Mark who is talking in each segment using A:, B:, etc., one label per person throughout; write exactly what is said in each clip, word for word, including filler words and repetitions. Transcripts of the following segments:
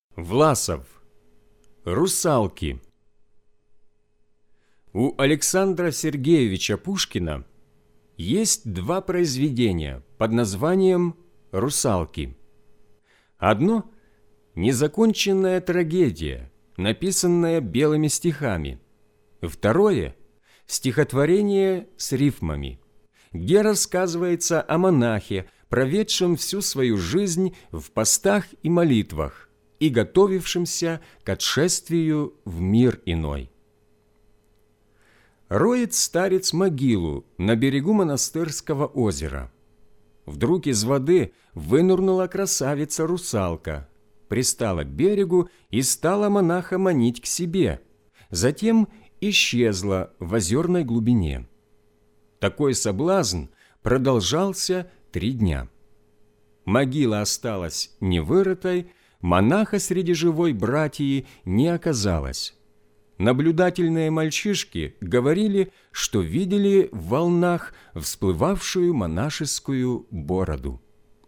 A: Власов. Русалки. У Александра Сергеевича Пушкина есть два произведения под названием «Русалки». Одно – незаконченная трагедия, написанная белыми стихами. Второе – стихотворение с рифмами, где рассказывается о монахе, проведшем всю свою жизнь в постах и молитвах и готовившемся к отшествию в мир иной. Роет старец могилу на берегу монастырского озера. Вдруг из воды вынырнула красавица-русалка, пристала к берегу и стала монаха манить к себе, затем исчезла в озерной глубине. Такой соблазн продолжался три дня. Могила осталась невырытой, монаха среди живой братьи не оказалось. Наблюдательные мальчишки говорили, что видели в волнах всплывавшую монашескую бороду.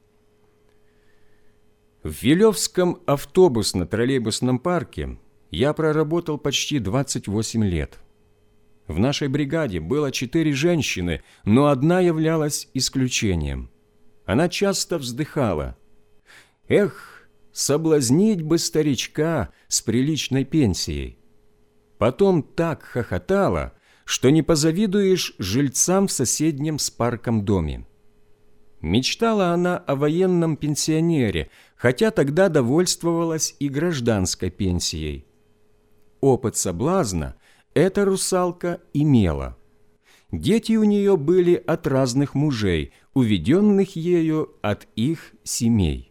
A: В Вилевском автобусно-троллейбусном парке я проработал почти двадцать восемь лет. В нашей бригаде было четыре женщины, но одна являлась исключением. Она часто вздыхала: «Эх, соблазнить бы старичка с приличной пенсией». Потом так хохотала, что не позавидуешь жильцам в соседнем с парком доме. Мечтала она о военном пенсионере, хотя тогда довольствовалась и гражданской пенсией. Опыт соблазна эта русалка имела. Дети у нее были от разных мужей, уведенных ею от их семей.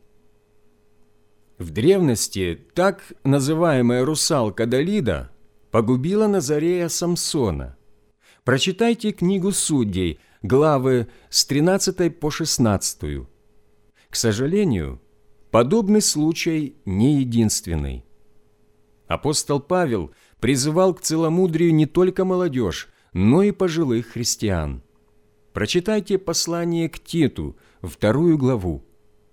A: В древности так называемая русалка Далида погубила Назарея Самсона. Прочитайте книгу Судей, главы с тринадцатой по шестнадцатую. К сожалению, подобный случай не единственный. Апостол Павел призывал к целомудрию не только молодежь, но и пожилых христиан. Прочитайте послание к Титу, вторую главу.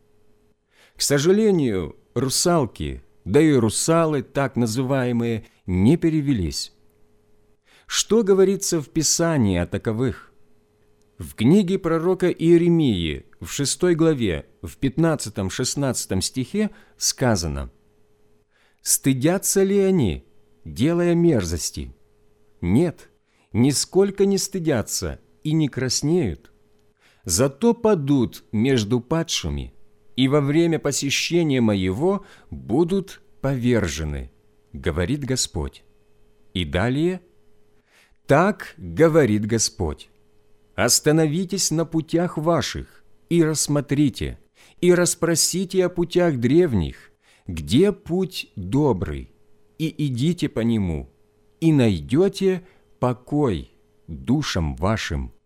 A: К сожалению, русалки, да и русалы, так называемые, не перевелись. Что говорится в Писании о таковых? В книге пророка Иеремии в шестой главе, в пятнадцатом-шестнадцатом стихе сказано: «Стыдятся ли они, делая мерзости? Нет, нисколько не стыдятся и не краснеют. Зато падут между падшими, и во время посещения моего будут повержены, говорит Господь». И далее: «Так говорит Господь: остановитесь на путях ваших и рассмотрите, и расспросите о путях древних, где путь добрый, и идите по нему, и найдете покой душам вашим».